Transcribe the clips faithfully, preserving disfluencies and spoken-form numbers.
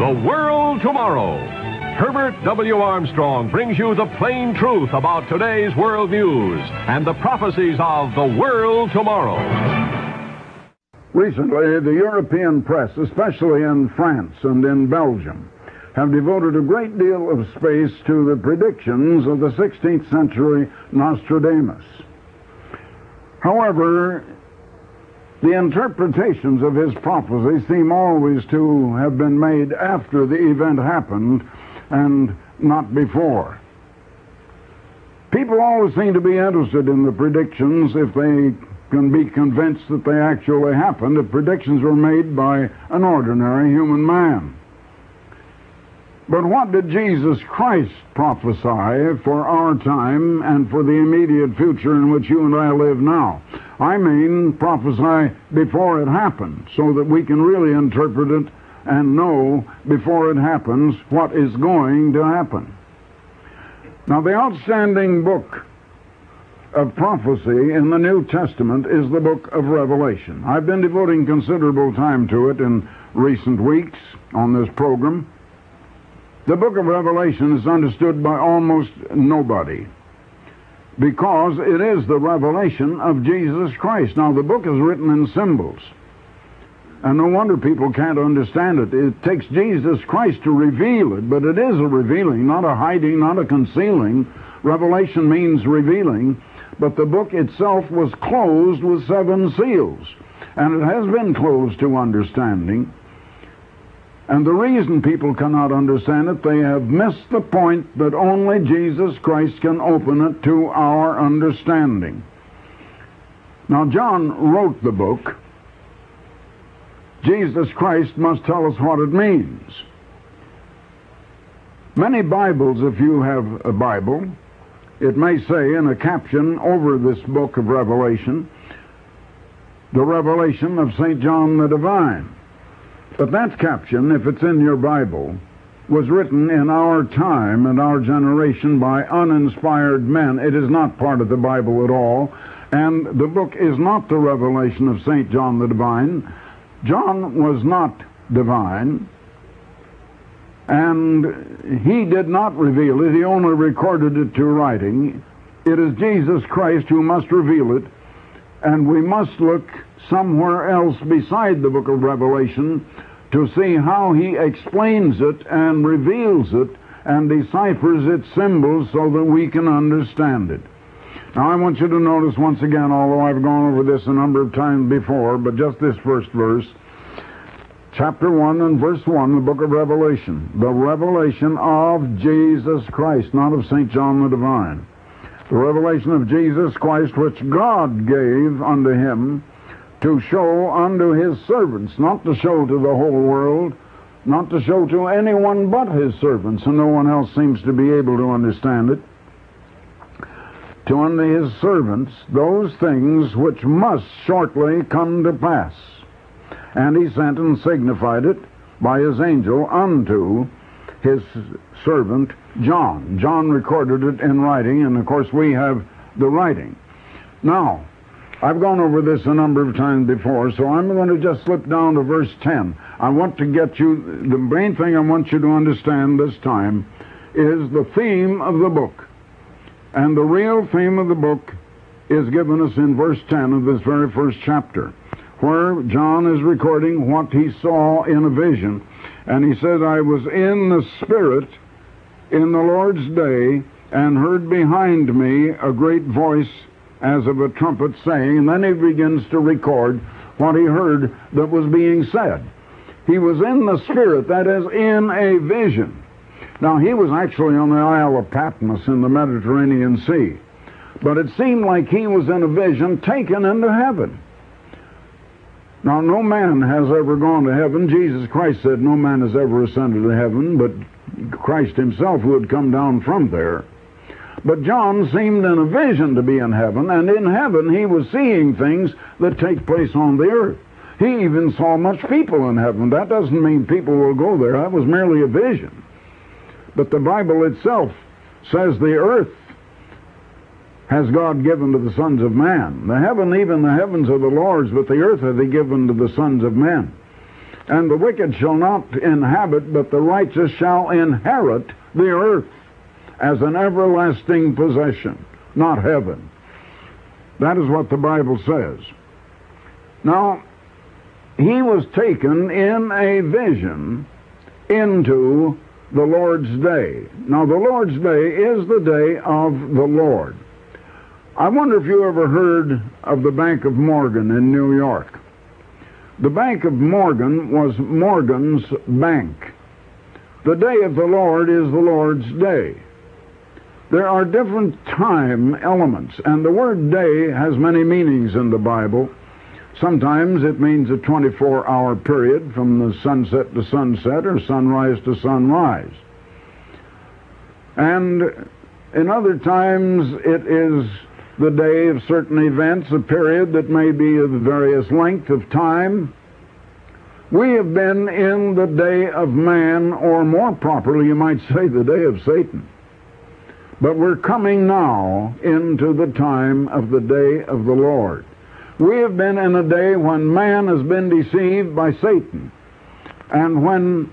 The World Tomorrow. Herbert W. Armstrong brings you the plain truth about today's world news and the prophecies of the world tomorrow. Recently, the European press, especially in France and in Belgium, have devoted a great deal of space to the predictions of the sixteenth century Nostradamus. However, the interpretations of his prophecy seem always to have been made after the event happened and not before. People always seem to be interested in the predictions if they can be convinced that they actually happened, if predictions were made by an ordinary human man. But what did Jesus Christ prophesy for our time and for the immediate future in which you and I live now? I mean, prophesy before it happened, so that we can really interpret it and know before it happens what is going to happen. Now, the outstanding book of prophecy in the New Testament is the book of Revelation. I've been devoting considerable time to it in recent weeks on this program. The book of Revelation is understood by almost nobody because it is the revelation of Jesus Christ. Now, the book is written in symbols, and no wonder people can't understand it. It takes Jesus Christ to reveal it, but it is a revealing, not a hiding, not a concealing. Revelation means revealing, but the book itself was closed with seven seals, and it has been closed to understanding. And the reason people cannot understand it, they have missed the point that only Jesus Christ can open it to our understanding. Now, John wrote the book. Jesus Christ must tell us what it means. Many Bibles, if you have a Bible, it may say in a caption over this book of Revelation, the revelation of Saint John the Divine. But that caption, if it's in your Bible, was written in our time and our generation by uninspired men. It is not part of the Bible at all, and the book is not the revelation of Saint John the Divine. John was not divine, and he did not reveal it. He only recorded it to writing. It is Jesus Christ who must reveal it, and we must look somewhere else beside the book of Revelation to see how he explains it and reveals it and deciphers its symbols so that we can understand it. Now, I want you to notice once again, although I've gone over this a number of times before, but just this first verse, chapter one and verse one, the book of Revelation, the revelation of Jesus Christ, not of Saint John the Divine. The revelation of Jesus Christ, which God gave unto him to show unto his servants, not to show to the whole world, not to show to anyone but his servants, and no one else seems to be able to understand it, to unto his servants those things which must shortly come to pass. And he sent and signified it by his angel unto his servant John. John recorded it in writing, and of course we have the writing. Now, I've gone over this a number of times before, so I'm going to just slip down to verse ten. I want to get you, the main thing I want you to understand this time is the theme of the book. And the real theme of the book is given us in verse ten of this very first chapter, where John is recording what he saw in a vision. And he said, I was in the Spirit in the Lord's day, and heard behind me a great voice as of a trumpet saying, and then he begins to record what he heard that was being said. He was in the Spirit, that is, in a vision. Now, he was actually on the Isle of Patmos in the Mediterranean Sea, but it seemed like he was in a vision taken into heaven. Now, no man has ever gone to heaven. Jesus Christ said no man has ever ascended to heaven, but Christ himself would come down from there. But John seemed in a vision to be in heaven, and in heaven he was seeing things that take place on the earth. He even saw much people in heaven. That doesn't mean people will go there. That was merely a vision. But the Bible itself says the earth has God given to the sons of man. The heaven, even the heavens are the Lord's, but the earth hath he given to the sons of men. And the wicked shall not inhabit, but the righteous shall inherit the earth as an everlasting possession, not heaven. That is what the Bible says. Now, he was taken in a vision into the Lord's day. Now, the Lord's day is the day of the Lord. I wonder if you ever heard of the Bank of Morgan in New York. The Bank of Morgan was Morgan's bank. The day of the Lord is the Lord's day. There are different time elements, and the word day has many meanings in the Bible. Sometimes it means a twenty-four hour period from the sunset to sunset or sunrise to sunrise. And in other times it is the day of certain events, a period that may be of various length of time. We have been in the day of man, or more properly you might say the day of Satan. But we're coming now into the time of the day of the Lord. We have been in a day when man has been deceived by Satan, and when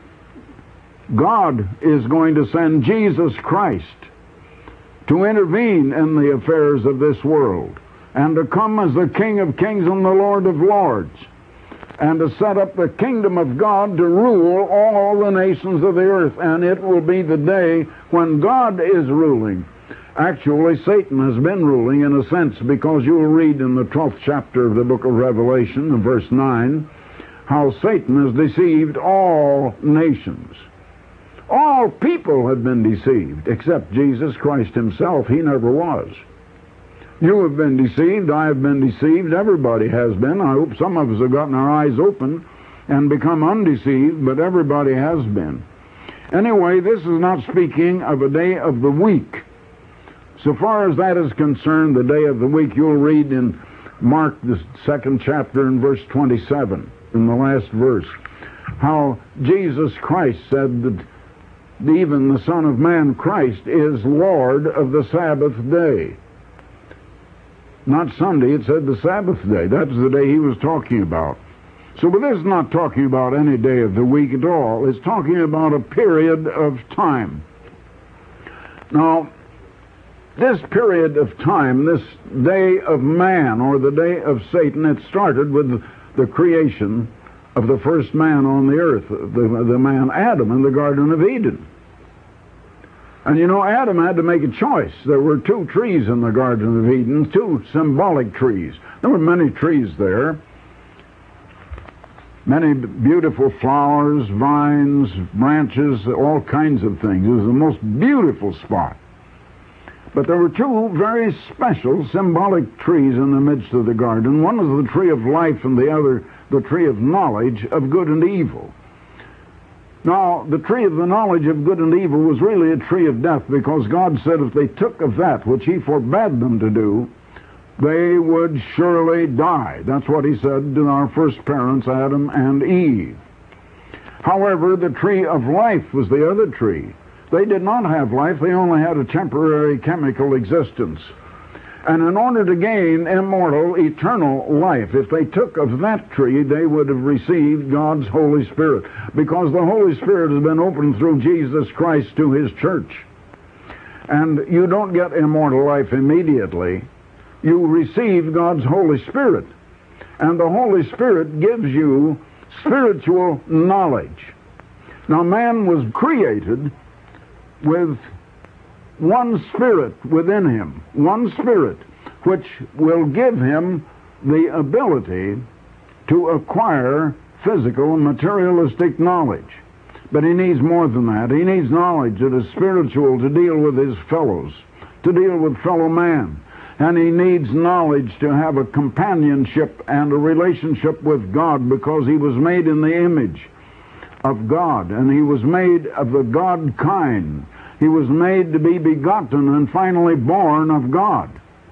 God is going to send Jesus Christ to intervene in the affairs of this world, and to come as the King of Kings and the Lord of Lords, and to set up the kingdom of God to rule all the nations of the earth. And it will be the day when God is ruling. Actually, Satan has been ruling in a sense, because you will read in the twelfth chapter of the book of Revelation, in verse nine, how Satan has deceived all nations. All people have been deceived, except Jesus Christ himself. He never was. You have been deceived. I have been deceived. Everybody has been. I hope some of us have gotten our eyes open and become undeceived, but everybody has been. Anyway, this is not speaking of a day of the week. So far as that is concerned, the day of the week, you'll read in Mark, the second chapter, in verse twenty-seven, in the last verse, how Jesus Christ said that even the Son of Man, Christ, is Lord of the Sabbath day. Not Sunday, it said the Sabbath day. That's the day he was talking about. So but this is not talking about any day of the week at all. It's talking about a period of time. Now, this period of time, this day of man, or the day of Satan, it started with the creation of the first man on the earth, the, the man Adam in the Garden of Eden. And you know, Adam had to make a choice. There were two trees in the Garden of Eden, two symbolic trees. There were many trees there. Many beautiful flowers, vines, branches, all kinds of things. It was the most beautiful spot. But there were two very special symbolic trees in the midst of the garden. One was the tree of life, and the other the tree of knowledge of good and evil. Now, the tree of the knowledge of good and evil was really a tree of death, because God said if they took of that which he forbade them to do, they would surely die. That's what he said to our first parents, Adam and Eve. However, the tree of life was the other tree. They did not have life. They only had a temporary chemical existence. And in order to gain immortal, eternal life, if they took of that tree, they would have received God's Holy Spirit, because the Holy Spirit has been opened through Jesus Christ to his church. And you don't get immortal life immediately. You receive God's Holy Spirit. And the Holy Spirit gives you spiritual knowledge. Now, man was created with one spirit within him, one spirit, which will give him the ability to acquire physical and materialistic knowledge. But he needs more than that. He needs knowledge that is spiritual to deal with his fellows, to deal with fellow man. And he needs knowledge to have a companionship and a relationship with God, because he was made in the image of God, and he was made of the God kind. He was made to be begotten and finally born of God.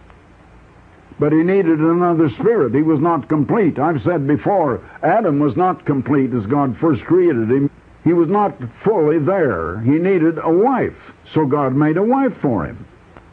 But he needed another spirit. He was not complete. I've said before, Adam was not complete as God first created him. He was not fully there. He needed a wife. So God made a wife for him.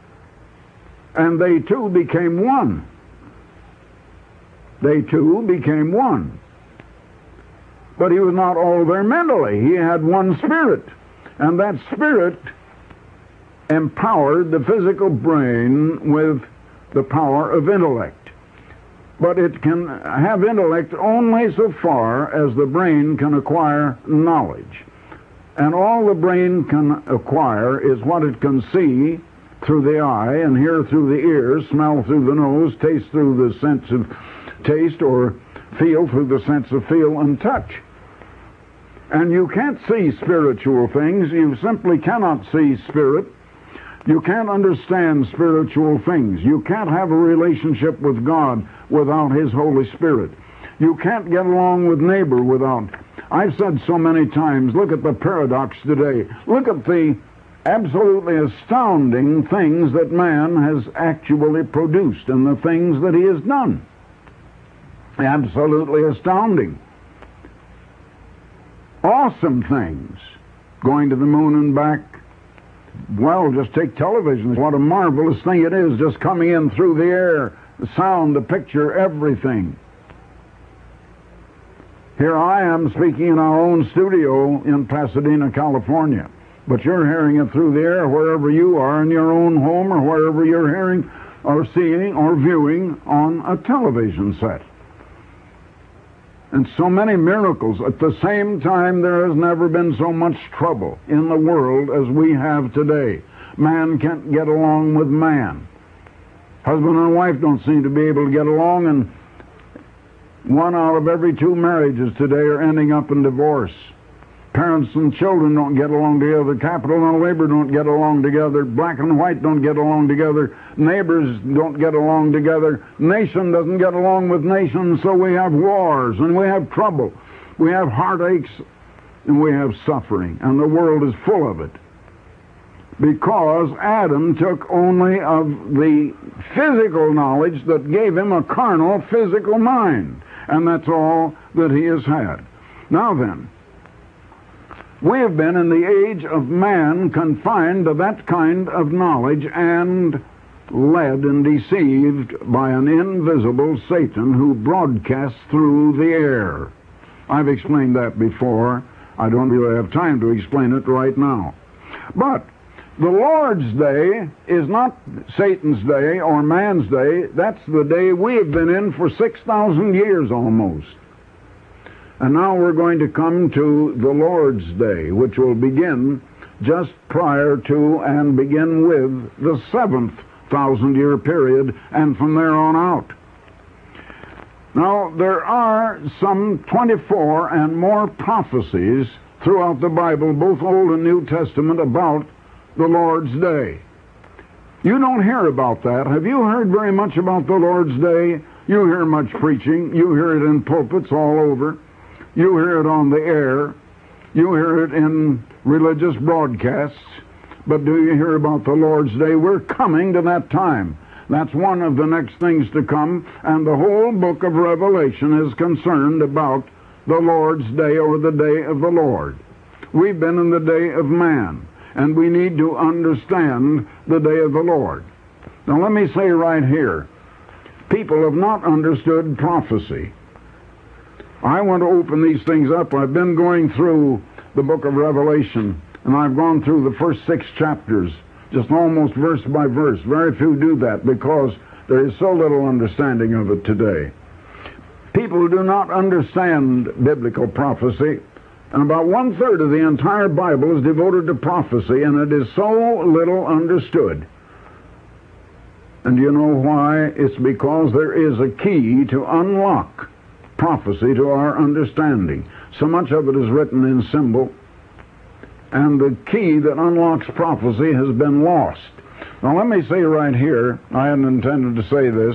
And they two became one. They two became one. But he was not all there mentally. He had one spirit. And that spirit empowered the physical brain with the power of intellect. But it can have intellect only so far as the brain can acquire knowledge. And all the brain can acquire is what it can see through the eye, and hear through the ears, smell through the nose, taste through the sense of taste, or feel through the sense of feel and touch. And you can't see spiritual things. You simply cannot see spirit. You can't understand spiritual things. You can't have a relationship with God without His Holy Spirit. You can't get along with neighbor without. I've said so many times, look at the paradox today. Look at the absolutely astounding things that man has actually produced and the things that he has done. Absolutely astounding. Awesome things. Going to the moon and back. Well, just take television. What a marvelous thing it is, just coming in through the air. The sound, the picture, everything. Here I am speaking in our own studio in Pasadena, California. But you're hearing it through the air wherever you are, in your own home, or wherever you're hearing or seeing or viewing on a television set. And so many miracles. At the same time, there has never been so much trouble in the world as we have today. Man can't get along with man. Husband and wife don't seem to be able to get along, and one out of every two marriages today are ending up in divorce. Parents and children don't get along together. Capital and labor don't get along together. Black and white don't get along together. Neighbors don't get along together. Nation doesn't get along with nation, so we have wars and we have trouble. We have heartaches and we have suffering, and the world is full of it. Because Adam took only of the physical knowledge that gave him a carnal physical mind, and that's all that he has had. Now then, we have been in the age of man confined to that kind of knowledge and led and deceived by an invisible Satan who broadcasts through the air. I've explained that before. I don't really have time to explain it right now. But the Lord's day is not Satan's day or man's day. That's the day we have been in for six thousand years almost. And now we're going to come to the Lord's Day, which will begin just prior to and begin with the seventh thousand-year period, and from there on out. Now, there are some twenty-four and more prophecies throughout the Bible, both Old and New Testament, about the Lord's Day. You don't hear about that. Have you heard very much about the Lord's Day? You hear much preaching. You hear it in pulpits all over. You hear it on the air. You hear it in religious broadcasts. But do you hear about the Lord's Day? We're coming to that time. That's one of the next things to come. And the whole book of Revelation is concerned about the Lord's Day, or the day of the Lord. We've been in the day of man, and we need to understand the day of the Lord. Now let me say right here, people have not understood prophecy. I want to open these things up. I've been going through the book of Revelation, and I've gone through the first six chapters, just almost verse by verse. Very few do that because there is so little understanding of it today. People do not understand biblical prophecy, and about one-third of the entire Bible is devoted to prophecy, and it is so little understood. And you know why? It's because there is a key to unlock prophecy to our understanding. So much of it is written in symbol, and the key that unlocks prophecy has been lost. Now let me say right here, I hadn't intended to say this,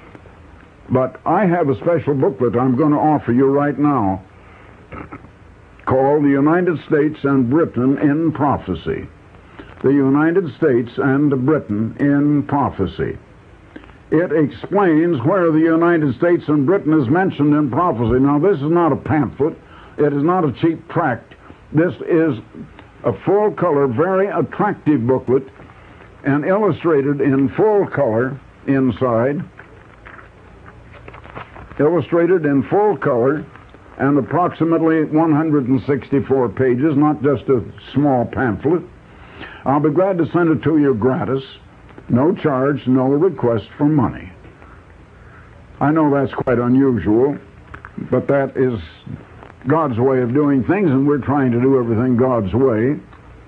but I have a special booklet I'm going to offer you right now called The United States and Britain in Prophecy. The United States and Britain in Prophecy. It explains where the United States and Britain is mentioned in prophecy. Now, this is not a pamphlet. It is not a cheap tract. This is a full-color, very attractive booklet, and illustrated in full color inside. Illustrated in full color and approximately one hundred sixty-four pages, not just a small pamphlet. I'll be glad to send it to you gratis, no charge, no request for money. I know that's quite unusual, but that is God's way of doing things, and we're trying to do everything God's way.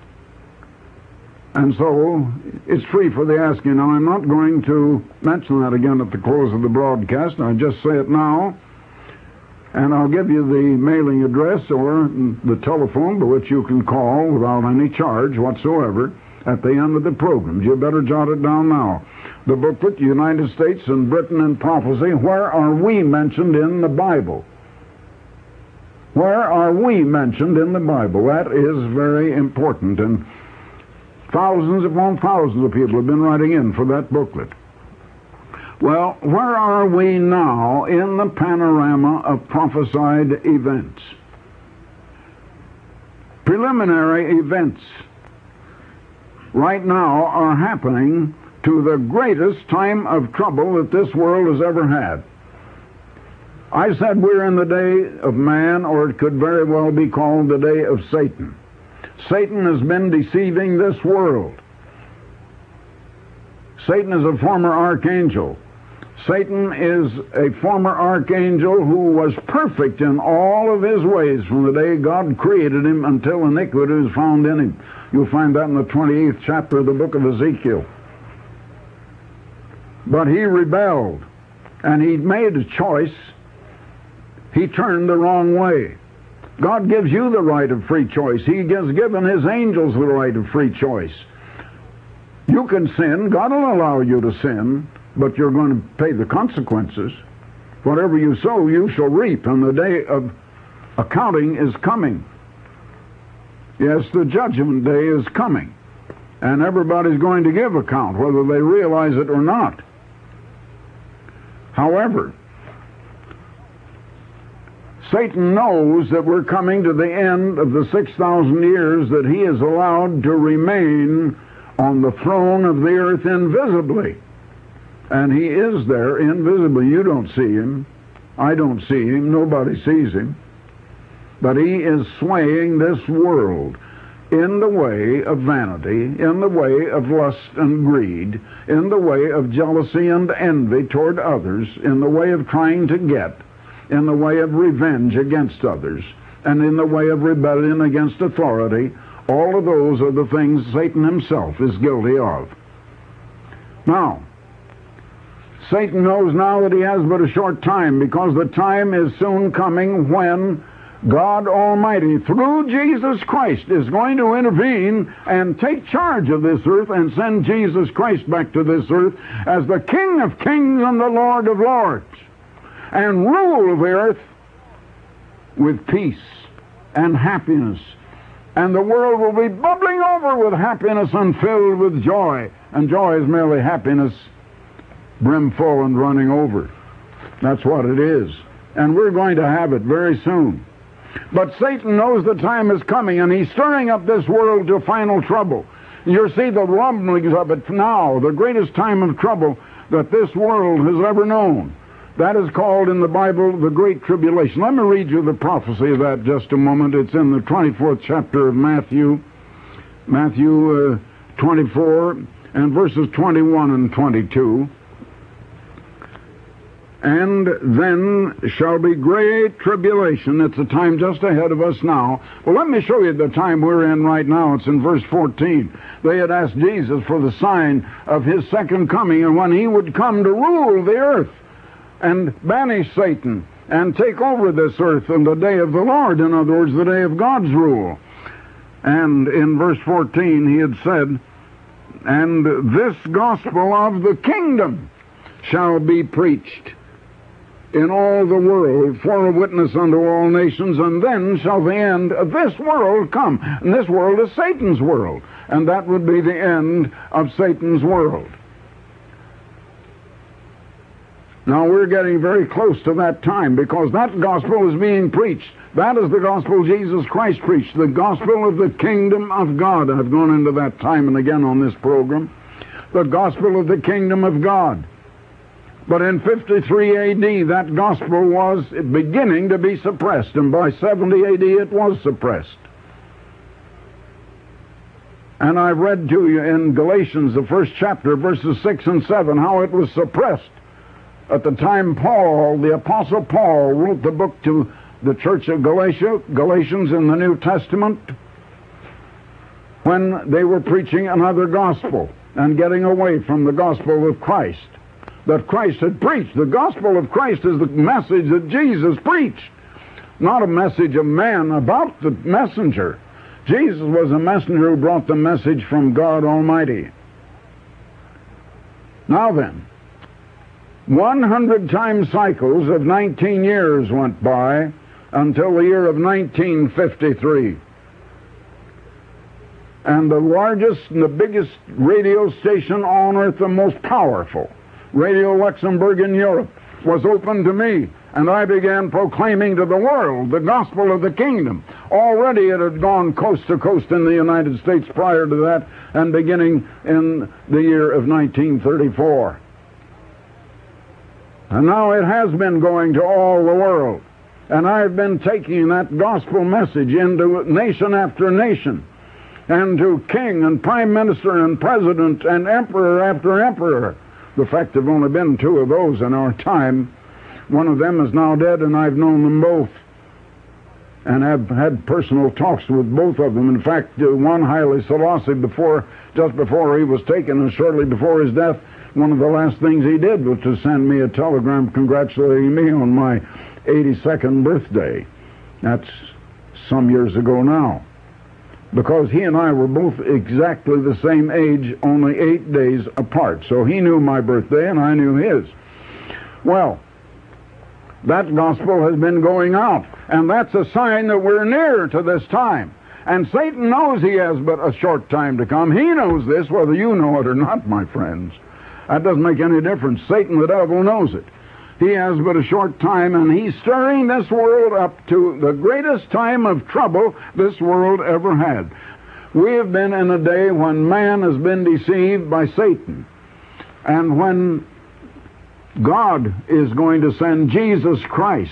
And so, it's free for the asking. Now, I'm not going to mention that again at the close of the broadcast. I'll just say it now. And I'll give you the mailing address or the telephone by which you can call without any charge whatsoever at the end of the program. You better jot it down now. The booklet, United States and Britain in Prophecy, Where Are We Mentioned in the Bible? Where are we mentioned in the Bible? That is very important, and thousands upon thousands of people have been writing in for that booklet. Well, where are we now in the panorama of prophesied events? Preliminary events right now are happening to the greatest time of trouble that this world has ever had. I said we're in the day of man, or it could very well be called the day of Satan. Satan has been deceiving this world. Satan is a former archangel. Satan is a former archangel who was perfect in all of his ways from the day God created him until iniquity was found in him. You'll find that in the twenty-eighth chapter of the book of Ezekiel. But he rebelled, and he made a choice. He turned the wrong way. God gives you the right of free choice. He has given his angels the right of free choice. You can sin. God will allow you to sin, but you're going to pay the consequences. Whatever you sow, you shall reap, and the day of accounting is coming. Yes, the judgment day is coming, and everybody's going to give account, whether they realize it or not. However, Satan knows that we're coming to the end of the six thousand years that he is allowed to remain on the throne of the earth invisibly. And he is there invisibly. You don't see him. I don't see him. Nobody sees him. But he is swaying this world in the way of vanity, in the way of lust and greed, in the way of jealousy and envy toward others, in the way of trying to get, in the way of revenge against others, and in the way of rebellion against authority. All of those are the things Satan himself is guilty of. Now, Satan knows now that he has but a short time, because the time is soon coming when God Almighty, through Jesus Christ, is going to intervene and take charge of this earth and send Jesus Christ back to this earth as the King of kings and the Lord of lords, and rule the earth with peace and happiness. And the world will be bubbling over with happiness and filled with joy. And joy is merely happiness brimful and running over. That's what it is. And we're going to have it very soon. But Satan knows the time is coming, and he's stirring up this world to final trouble. You'll see the rumblings of it now, the greatest time of trouble that this world has ever known. That is called in the Bible the Great Tribulation. Let me read you the prophecy of that just a moment. It's in the twenty-fourth chapter of Matthew, Matthew uh, twenty-four, and verses twenty-one and twenty-two. And then shall be great tribulation. It's the time just ahead of us now. Well, let me show you the time we're in right now. It's in verse fourteen. They had asked Jesus for the sign of his second coming, and when he would come to rule the earth and banish Satan and take over this earth in the day of the Lord, in other words, the day of God's rule. And in verse fourteen he had said, and this gospel of the kingdom shall be preached in all the world for a witness unto all nations, and then shall the end of this world come. And this world is Satan's world, and that would be the end of Satan's world. Now we're getting very close to that time, because that gospel is being preached. That is the gospel Jesus Christ preached, the gospel of the kingdom of God. I've gone into that time and again on this program. The gospel of the kingdom of God. But in fifty-three A D, that gospel was beginning to be suppressed, and by seventy A D it was suppressed. And I've read to you in Galatians, the first chapter, verses six and seven, how it was suppressed. At the time Paul, the Apostle Paul, wrote the book to the church of Galatia, Galatians in the New Testament, when they were preaching another gospel and getting away from the gospel of Christ that Christ had preached. The gospel of Christ is the message that Jesus preached, not a message of man about the messenger. Jesus was a messenger who brought the message from God Almighty. Now then, one hundred time cycles of nineteen years went by until the year of nineteen fifty-three. And the largest and the biggest radio station on earth, the most powerful, Radio Luxembourg in Europe, was open to me, and I began proclaiming to the world the gospel of the kingdom. Already it had gone coast to coast in the United States prior to that, and beginning in the year of nineteen thirty-four. And now it has been going to all the world. And I've been taking that gospel message into nation after nation, and to king and prime minister and president and emperor after emperor. The fact, there have only been two of those in our time. One of them is now dead, and I've known them both, and have had personal talks with both of them. In fact, uh, one, Haile Selassie, before, just before he was taken and shortly before his death, one of the last things he did was to send me a telegram congratulating me on my eighty-second birthday. That's some years ago now, because he and I were both exactly the same age, only eight days apart. So he knew my birthday and I knew his. Well, that gospel has been going out, and that's a sign that we're near to this time. And Satan knows he has but a short time to come. He knows this, whether you know it or not, my friends. That doesn't make any difference. Satan, the devil, knows it. He has but a short time, and he's stirring this world up to the greatest time of trouble this world ever had. We have been in a day when man has been deceived by Satan, and when God is going to send Jesus Christ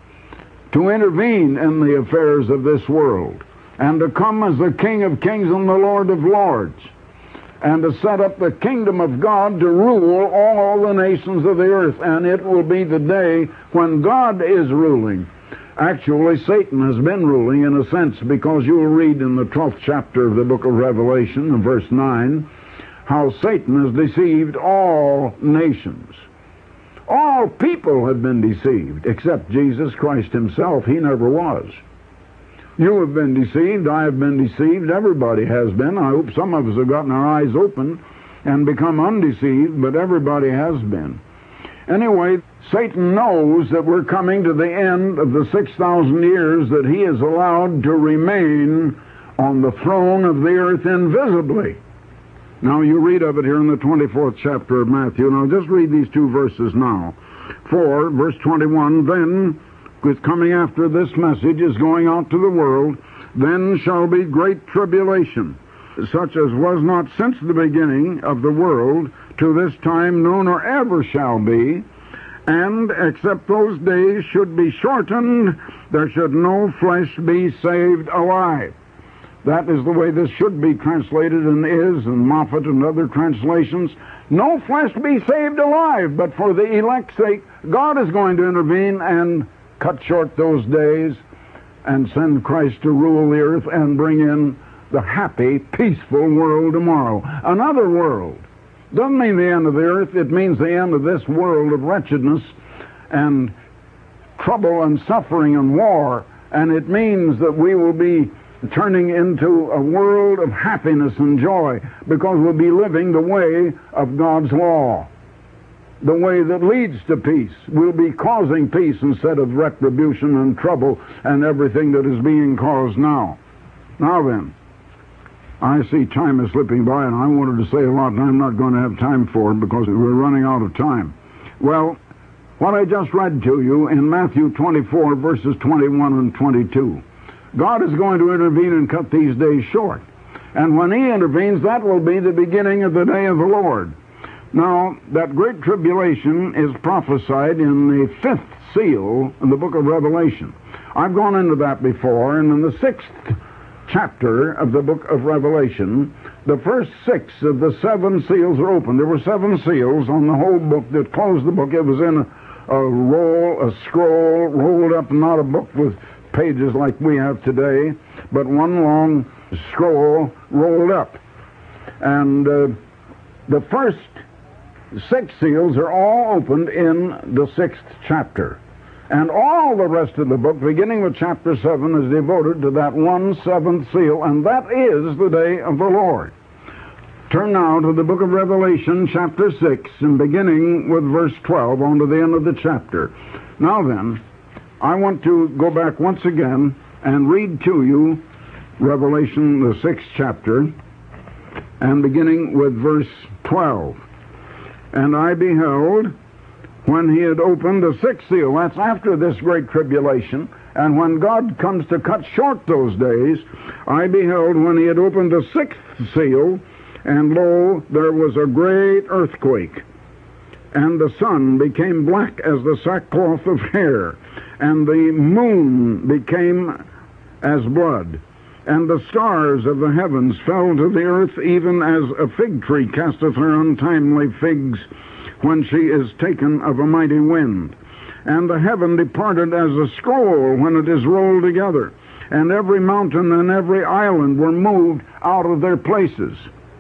to intervene in the affairs of this world, and to come as the King of Kings and the Lord of Lords, and to set up the kingdom of God to rule all the nations of the earth. And it will be the day when God is ruling. Actually, Satan has been ruling in a sense, because you'll read in the twelfth chapter of the book of Revelation, in verse nine, how Satan has deceived all nations. All people have been deceived, except Jesus Christ himself. He never was. You have been deceived. I have been deceived. Everybody has been. I hope some of us have gotten our eyes open and become undeceived, but everybody has been. Anyway, Satan knows that we're coming to the end of the six thousand years that he is allowed to remain on the throne of the earth invisibly. Now, you read of it here in the twenty-fourth chapter of Matthew, and I'll just read these two verses now. For, verse twenty-one, then, with coming after this message is going out to the world, then shall be great tribulation, such as was not since the beginning of the world to this time, no, nor ever shall be. And except those days should be shortened, there should no flesh be saved alive. That is the way this should be translated, and is, and Moffat and other translations. No flesh be saved alive, but for the elect's sake, God is going to intervene and cut short those days and send Christ to rule the earth and bring in the happy, peaceful world tomorrow. Another world. Doesn't mean the end of the earth. It means the end of this world of wretchedness and trouble and suffering and war. And it means that we will be turning into a world of happiness and joy, because we'll be living the way of God's law, the way that leads to peace. We'll be causing peace instead of retribution and trouble and everything that is being caused now. Now then, I see time is slipping by, and I wanted to say a lot, and I'm not going to have time for it because we're running out of time. Well, what I just read to you in Matthew twenty-four, verses twenty-one and twenty-two, God is going to intervene and cut these days short. And when he intervenes, that will be the beginning of the day of the Lord. Now, that great tribulation is prophesied in the fifth seal in the book of Revelation. I've gone into that before, and in the sixth chapter of the book of Revelation, the first six of the seven seals are opened. There were seven seals on the whole book that closed the book. It was in a, a roll, a scroll, rolled up, not a book with pages like we have today, but one long scroll rolled up. And uh, the first six seals are all opened in the sixth chapter. And all the rest of the book, beginning with chapter seven, is devoted to that one seventh seal, and that is the day of the Lord. Turn now to the book of Revelation, chapter six, and beginning with verse twelve on to the end of the chapter. Now then, I want to go back once again and read to you Revelation, the sixth chapter, and beginning with verse twelve. And I beheld, when he had opened the sixth seal, that's after this great tribulation, and when God comes to cut short those days, I beheld when he had opened the sixth seal, and lo, there was a great earthquake, and the sun became black as the sackcloth of hair, and the moon became as blood, and the stars of the heavens fell to the earth, even as a fig tree casteth her untimely figs when she is taken of a mighty wind. And the heaven departed as a scroll when it is rolled together, and every mountain and every island were moved out of their places.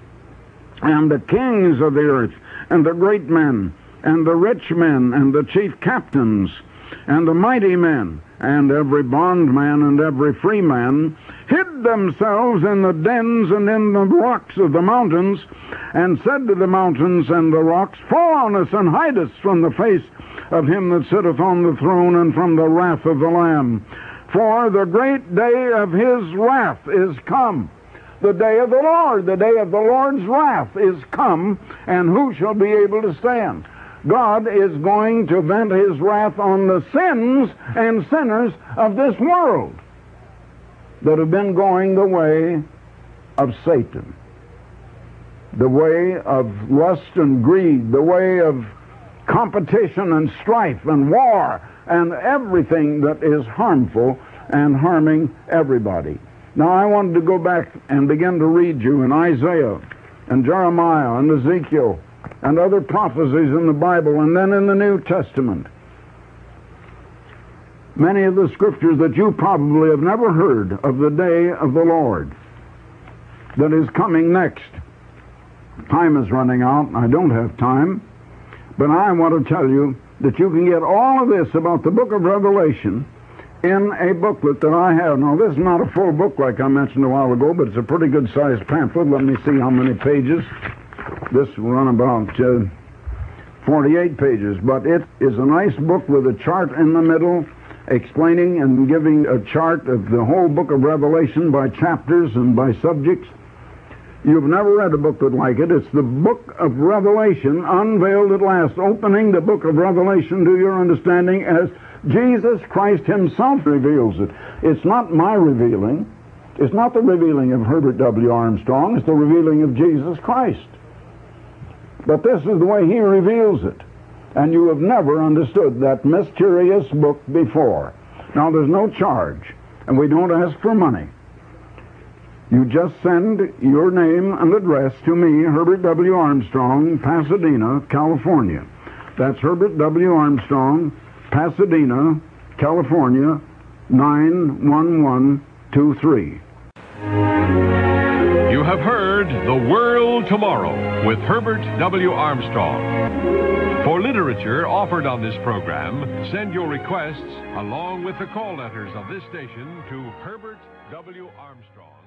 And the kings of the earth, and the great men, and the rich men, and the chief captains, and the mighty men, and every bondman and every free man, hid themselves in the dens and in the rocks of the mountains, and said to the mountains and the rocks, Fall on us and hide us from the face of him that sitteth on the throne and from the wrath of the Lamb. For the great day of his wrath is come. The day of the Lord, the day of the Lord's wrath is come, and who shall be able to stand? God is going to vent his wrath on the sins and sinners of this world that have been going the way of Satan, the way of lust and greed, the way of competition and strife and war and everything that is harmful and harming everybody. Now I wanted to go back and begin to read you in Isaiah and Jeremiah and Ezekiel and other prophecies in the Bible, and then in the New Testament. Many of the scriptures that you probably have never heard of the day of the Lord that is coming next. Time is running out. I don't have time. But I want to tell you that you can get all of this about the book of Revelation in a booklet that I have. Now, this is not a full book like I mentioned a while ago, but it's a pretty good-sized pamphlet. Let me see how many pages. This will run about uh, forty-eight pages, but it is a nice book with a chart in the middle explaining and giving a chart of the whole book of Revelation by chapters and by subjects. You've never read a booklet like it. It's the book of Revelation unveiled at last, opening the book of Revelation to your understanding as Jesus Christ himself reveals it. It's not my revealing. It's not the revealing of Herbert W. Armstrong. It's the revealing of Jesus Christ. But this is the way he reveals it. And you have never understood that mysterious book before. Now, there's no charge, and we don't ask for money. You just send your name and address to me, Herbert W. Armstrong, Pasadena, California. That's Herbert W. Armstrong, Pasadena, California, nine one one two three. You have heard The World Tomorrow with Herbert W. Armstrong. For literature offered on this program, send your requests along with the call letters of this station to Herbert W. Armstrong.